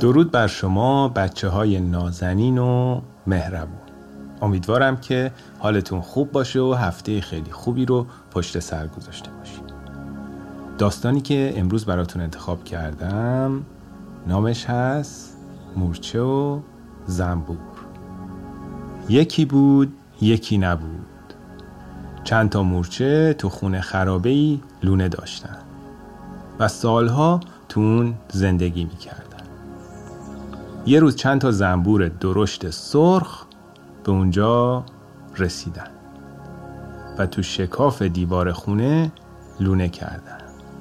درود بر شما بچه‌های نازنین و مهربون. امیدوارم که حالتون خوب باشه و هفته خیلی خوبی رو پشت سر گذاشته باشید. داستانی که امروز براتون انتخاب کردم نامش هست مورچه و زنبور. یکی بود یکی نبود، چند تا مورچه تو خونه خرابه‌ای لونه داشتن و سالها تو اون زندگی میکردن. یه روز چند تا زنبور درشت سرخ به اونجا رسیدن و تو شکاف دیوار خونه لونه کردن.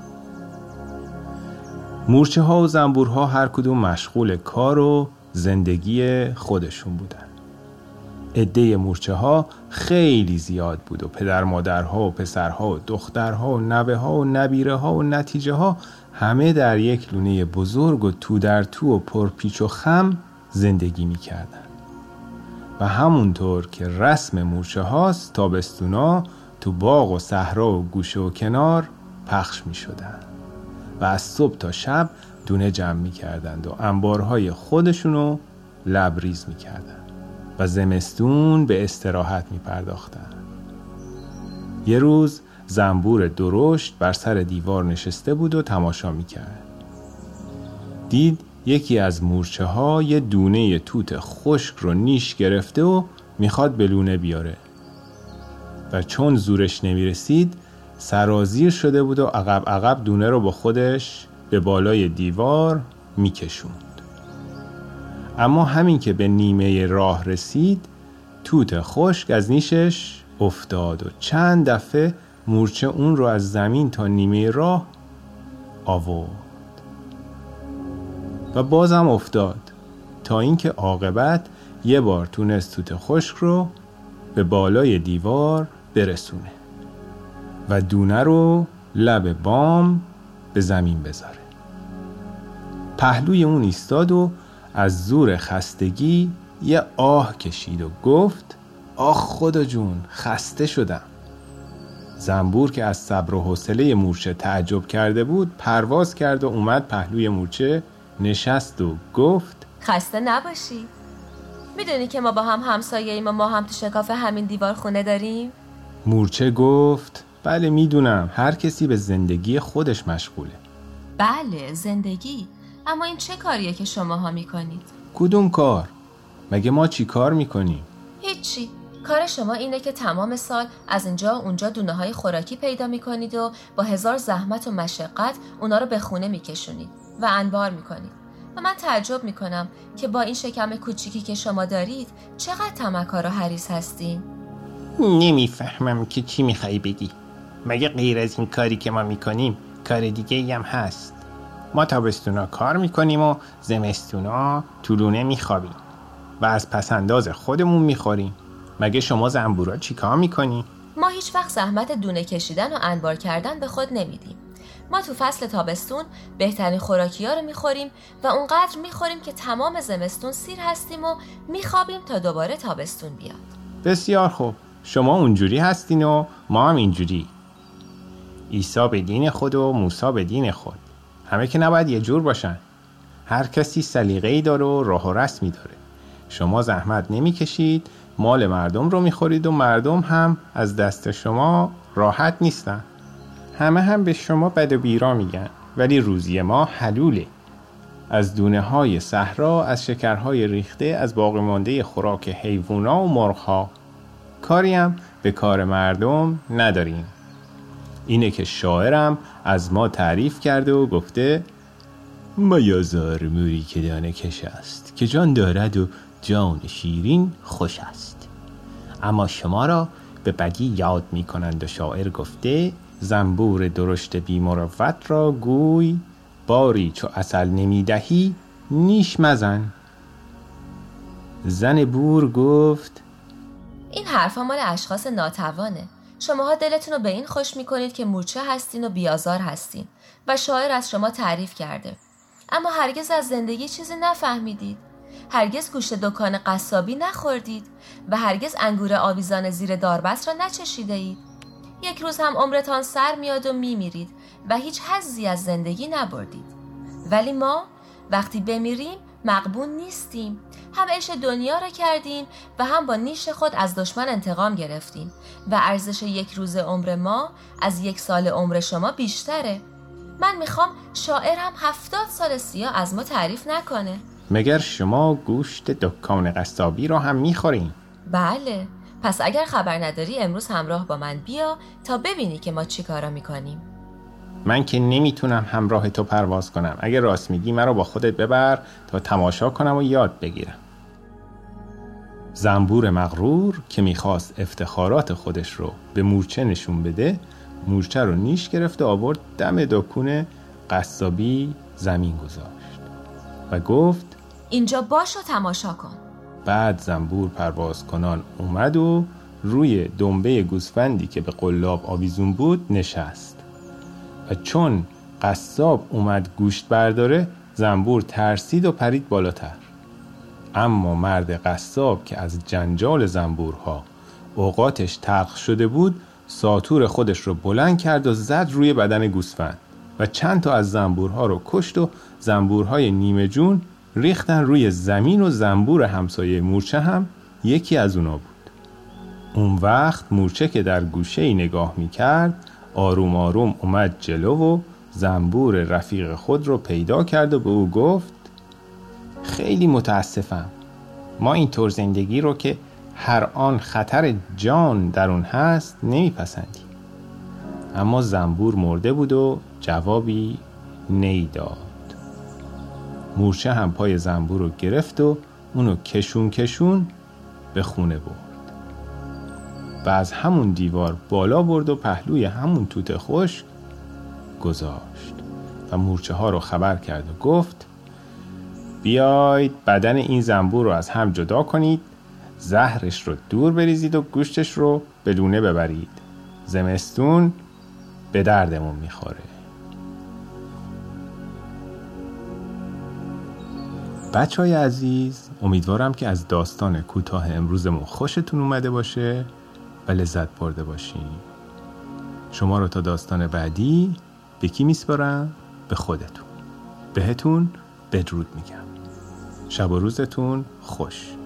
مورچه ها و زنبورها هر کدوم مشغول کار و زندگی خودشون بودن. عده مورچه ها خیلی زیاد بود و پدر مادرها و پسرها و دخترها و نوه ها و نبیره ها و نتیجه ها همه در یک لونه بزرگ و تو در تو و پرپیچ و خم زندگی می کردن. و همونطور که رسم مورچه هاست تابستونا تو باغ و صحرا و گوشه و کنار پخش می شدن و از صبح تا شب دونه جمع می کردند و انبارهای خودشونو لبریز می کردن و زمستون به استراحت می پرداختن. یه روز زنبور درشت بر سر دیوار نشسته بود و تماشا می کرد. دید یکی از مورچه ها یه دونه توت خشک رو نیش گرفته و میخواد به لونه بیاره و چون زورش نمیرسید سرازیر شده بود و عقب دونه رو با خودش به بالای دیوار میکشوند. اما همین که به نیمه راه رسید توت خشک از نیشش افتاد و چند دفعه مورچه اون رو از زمین تا نیمه راه آورد و بازم افتاد تا اینکه عاقبت یه بار تونست توت خشک رو به بالای دیوار برسونه و دونه رو لب بام به زمین بذاره. پهلوی اون ایستاد و از زور خستگی یه آه کشید و گفت آخ خدا جون، خسته شدم. زنبور که از صبر و حوصله مورچه تعجب کرده بود پرواز کرد و اومد پهلوی مورچه نشست و گفت خسته نباشی. میدونی که ما با هم همسایه‌ایم و ما هم تو شکاف همین دیوار خونه داریم؟ مورچه گفت بله میدونم، هر کسی به زندگی خودش مشغوله. بله زندگی، اما این چه کاریه که شماها میکنید؟ کدوم کار؟ مگه ما چی کار میکنیم؟ هیچی. کار شما اینه که تمام سال از اینجا اونجا دونه‌های خوراکی پیدا میکنید و با 1000 زحمت و مشقت اونا رو به خونه میکشونید و انبار میکنید. و من تعجب میکنم که با این شکم کوچیکی که شما دارید چقدر طمع‌کار و حریص هستین. نمیفهمم که چی میخوای بگی. مگه غیر از این کاری که ما میکنیم کار دیگه هم هست؟ ما تابستونا کار میکنیم و زمستونا تو لونه میخوابیم و از پسنداز خودمون میخوریم. مگه شما زنبورا چی کار میکنی؟ ما هیچ وقت زحمت دونه کشیدن و انبار کردن به خود نمیدیم. ما تو فصل تابستون بهترین خوراکی‌ها رو میخوریم و اونقدر میخوریم که تمام زمستون سیر هستیم و میخوابیم تا دوباره تابستون بیاد. بسیار خوب، شما اونجوری هستین و ما هم اینجوری. عیسی به دین خود و موسی به دین خود. همه که نباید یه جور باشن. هر کسی سلیقه‌ای داره و راه و رسمی داره. شما زحمت نمیکشید، مال مردم رو میخورید و مردم هم از دست شما راحت نیستن. همه هم به شما بد و بیرا میگن، ولی روزی ما حلوله. از دونه های صحرا، از شکرهای ریخته، از باقی مانده خوراک حیوونا و مرغ‌ها. کاری هم به کار مردم نداریم. اینه که شاعرم از ما تعریف کرده و گفته میازار موری که دانه کش است که جان دارد و جان شیرین خوش است. اما شما را به بدی یاد می کنند و شاعر گفته زنبور درشت بی مروت را گوی باری چو عسل نمی دهی نیش مزن. زن بور گفت این حرفا مال اشخاص ناتوانه. شماها دلتون رو به این خوش میکنید که مورچه هستین و بیازار هستین و شاعر از شما تعریف کرده، اما هرگز از زندگی چیزی نفهمیدید. هرگز گوشت دکان قصابی نخوردید و هرگز انگور آویزان زیر داربست را نچشیده اید. یک روز هم عمرتان سر میاد و میمیرید و هیچ حظی از زندگی نبردید. ولی ما وقتی بمیریم مغبون نیستیم. هم عیش دنیا را کردیم و هم با نیش خود از دشمن انتقام گرفتیم و ارزش 1 روز عمر ما از 1 سال عمر شما بیشتره. من میخوام شاعرم 70 سال سیاه از ما تعریف نکنه. مگر شما گوشت دکان قصابی رو هم میخورین؟ بله. پس اگر خبر نداری امروز همراه با من بیا تا ببینی که ما چی کارا میکنیم. من که نمیتونم همراه تو پرواز کنم. اگر راست میگی مرا با خودت ببر تا تماشا کنم و یاد بگیرم. زنبور مغرور که میخواست افتخارات خودش رو به مورچه نشون بده، مورچه رو نیش گرفت و آورد دم دکون قصابی زمین گذاشت و گفت اینجا باش و تماشا کن. بعد زنبور پرواز کنان اومد و روی دنبه گوسفندی که به قلاب آویزون بود نشست و چون قصاب اومد گوشت برداره، زنبور ترسید و پرید بالاتر. اما مرد قصاب که از جنجال زنبورها اوقاتش تلخ شده بود، ساطور خودش رو بلند کرد و زد روی بدن گوسفند و چند تا از زنبورها رو کشت و زنبورهای نیمه جون ریختن روی زمین و زنبور همسایه مورچه هم یکی از اونا بود. اون وقت مورچه که در گوشه‌ای نگاه می‌کرد آروم آروم اومد جلو و زنبور رفیق خود رو پیدا کرد و به او گفت خیلی متاسفم. ما این طور زندگی رو که هر آن خطر جان در اون هست نمیپسندیم. اما زنبور مرده بود و جوابی نیداد. مورچه هم پای زنبور رو گرفت و اونو کشون به خونه برد و از همون دیوار بالا برد و پهلوی همون توت خشک گذاشت و مورچه ها رو خبر کرد و گفت بیاید بدن این زنبور رو از هم جدا کنید، زهرش رو دور بریزید و گوشتش رو به لونه ببرید. زمستون به دردمون میخوره. بچه‌های عزیز، امیدوارم که از داستان کوتاه امروزمون خوشتون اومده باشه و لذت برده باشین. شما رو تا داستان بعدی به کی میسپارم؟ به خودتون. بهتون بدرود میگم. شب و روزتون خوش.